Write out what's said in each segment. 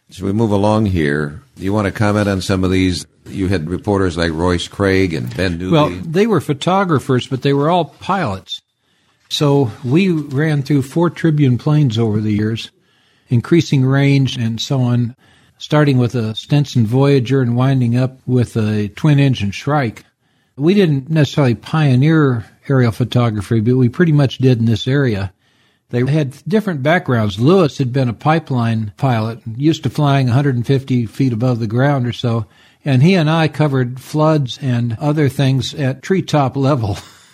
So we move along here. Do you want to comment on some of these? You had reporters like Royce Craig and Ben Newby. Well, they were photographers, but they were all pilots. So we ran through 4 Tribune planes over the years, increasing range and so on, starting with a Stinson Voyager and winding up with a twin-engine Shrike. We didn't necessarily pioneer aerial photography, but we pretty much did in this area. They had different backgrounds. Lewis had been a pipeline pilot, used to flying 150 feet above the ground or so, and he and I covered floods and other things at treetop level.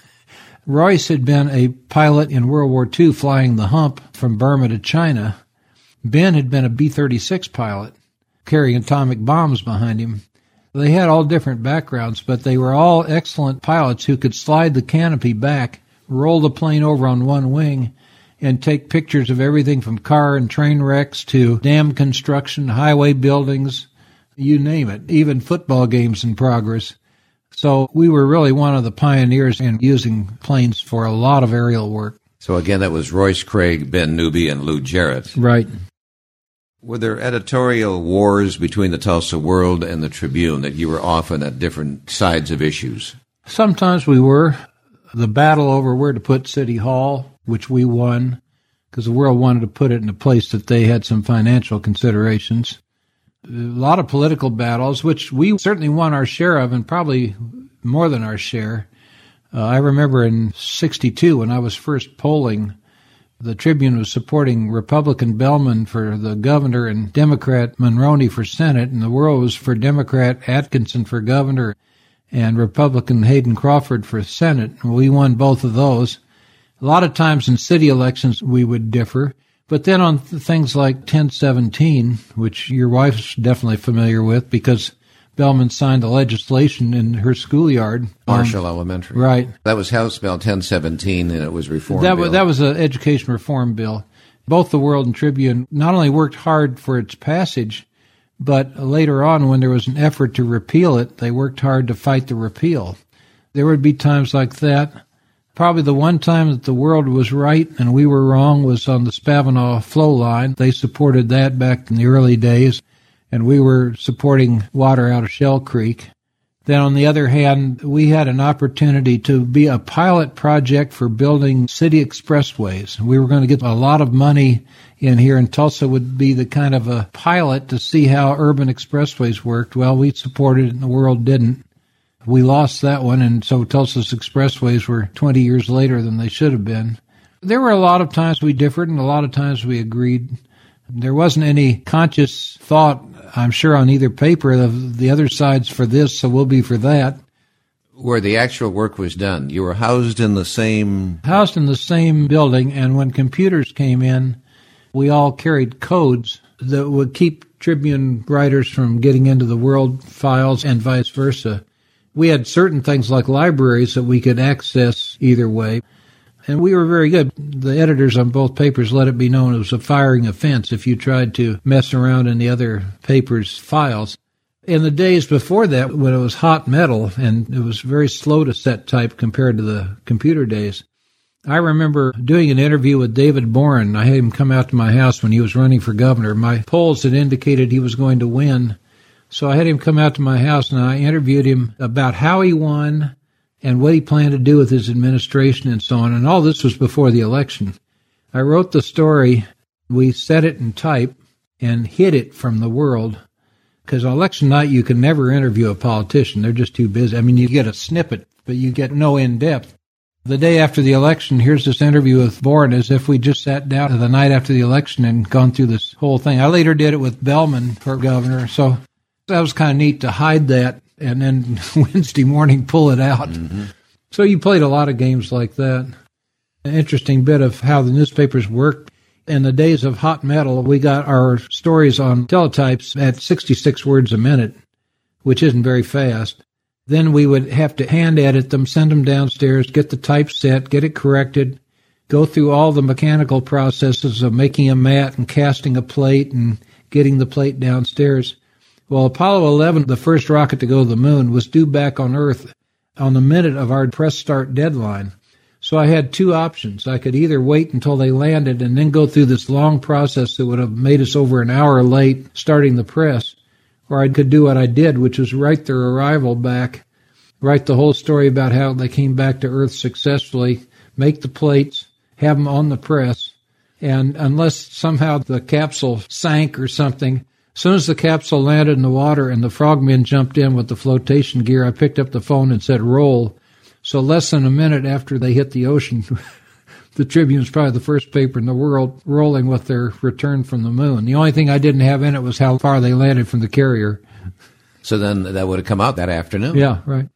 Royce had been a pilot in World War II flying the hump from Burma to China. Ben had been a B-36 pilot, carrying atomic bombs behind him. They had all different backgrounds, but they were all excellent pilots who could slide the canopy back, roll the plane over on one wing, and take pictures of everything from car and train wrecks to dam construction, highway buildings, you name it, even football games in progress. So we were really one of the pioneers in using planes for a lot of aerial work. So again, that was Royce Craig, Ben Newby, and Lou Jarrett. Right. Were there editorial wars between the Tulsa World and the Tribune that you were often at different sides of issues? Sometimes we were. The battle over where to put City Hall, which we won, because the World wanted to put it in a place that they had some financial considerations. A lot of political battles, which we certainly won our share of, and probably more than our share. I remember in '62 when I was first polling, the Tribune was supporting Republican Bellman for the governor and Democrat Monroney for Senate, and the World was for Democrat Atkinson for governor and Republican Hayden Crawford for Senate. And we won both of those. A lot of times in city elections we would differ, but then on things like 1017, which your wife's definitely familiar with because Bellman signed the legislation in her schoolyard. Marshall Elementary. Right. That was House Bill 1017, and it was reform bill. That was an education reform bill. Both the World and Tribune not only worked hard for its passage, but later on when there was an effort to repeal it, they worked hard to fight the repeal. There would be times like that. Probably the one time that the World was right and we were wrong was on the Spavinaw flow line. They supported that back in the early days, and we were supporting water out of Shell Creek. Then on the other hand, we had an opportunity to be a pilot project for building city expressways. We were going to get a lot of money in here, and Tulsa would be the kind of a pilot to see how urban expressways worked. Well, we supported it and the World didn't. We lost that one, and so Tulsa's expressways were 20 years later than they should have been. There were a lot of times we differed and a lot of times we agreed. There wasn't any conscious thought, I'm sure, on either paper of the other side's for this, so we'll be for that. Where the actual work was done, you were housed in the same... Housed in the same building, and when computers came in, we all carried codes that would keep Tribune writers from getting into the World files and vice versa. We had certain things like libraries that we could access either way, and we were very good. The editors on both papers let it be known it was a firing offense if you tried to mess around in the other paper's files. In the days before that, when it was hot metal, and it was very slow to set type compared to the computer days, I remember doing an interview with David Boren. I had him come out to my house when he was running for governor. My polls had indicated he was going to win, so I had him come out to my house, and I interviewed him about how he won and what he planned to do with his administration and so on. And all this was before the election. I wrote the story. We set it in type and hid it from the World, because on election night you can never interview a politician. They're just too busy. I mean, you get a snippet, but you get no in-depth. The day after the election, here's this interview with Boren as if we just sat down the night after the election and gone through this whole thing. I later did it with Bellman for governor, so that was kind of neat to hide that and then Wednesday morning pull it out. Mm-hmm. So you played a lot of games like that. An interesting bit of how the newspapers worked. In the days of hot metal, we got our stories on teletypes at 66 words a minute, which isn't very fast. Then we would have to hand edit them, send them downstairs, get the type set, get it corrected, go through all the mechanical processes of making a mat and casting a plate and getting the plate downstairs. Well, Apollo 11, the first rocket to go to the moon, was due back on Earth on the minute of our press start deadline. So I had two options. I could either wait until they landed and then go through this long process that would have made us over an hour late starting the press, or I could do what I did, which was write their arrival back, write the whole story about how they came back to Earth successfully, make the plates, have them on the press, and unless somehow the capsule sank or something, as soon as the capsule landed in the water and the frogmen jumped in with the flotation gear, I picked up the phone and said, roll. So less than a minute after they hit the ocean, the Tribune's probably the first paper in the world rolling with their return from the moon. The only thing I didn't have in it was how far they landed from the carrier. So then that would have come out that afternoon. Yeah, right.